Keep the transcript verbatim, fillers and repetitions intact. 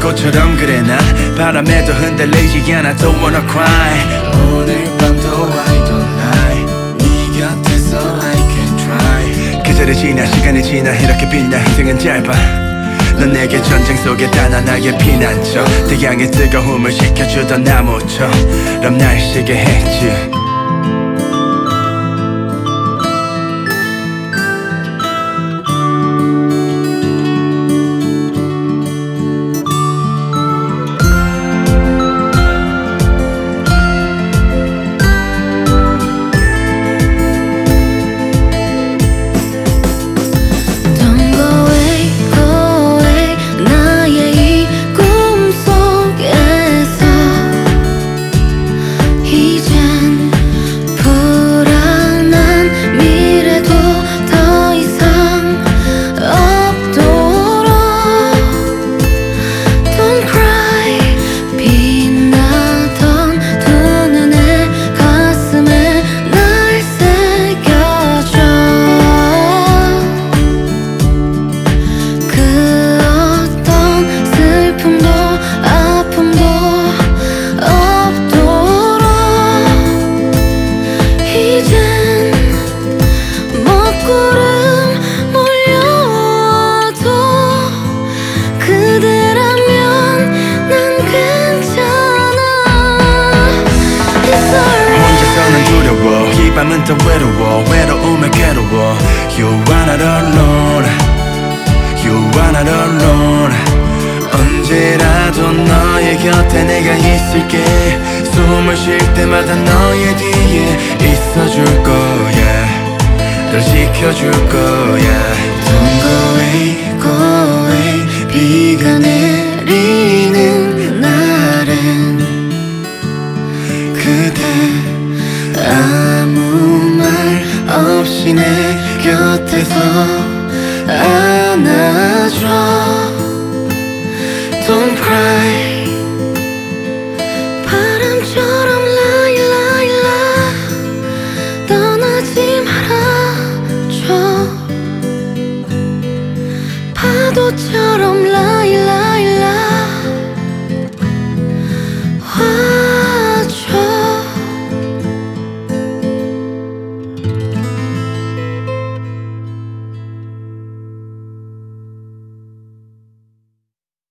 꽃처럼 그래 난 바람에도 흔들리지 않아 Don't wanna cry 오늘 밤도 I don't lie 네 곁에서 I can try 계절이 지나 시간이 지나 이렇게 빛나 인생은 짧아 넌 내게 전쟁 속에 단 하나의 피난처 태양의 뜨거움을 식혀주던 나무처럼 날 쉬게 했지 밤은 더 외로워 외로움에 괴로워 You are not alone You are not alone 언제라도 너의 곁에 내가 있을게 숨을 쉴 때마다 너의 뒤에 있어줄 거야 널 지켜줄 거야 Don't go away, go away 비가 내리는 날엔 그대 아무 말 없이 내 곁에서 안아줘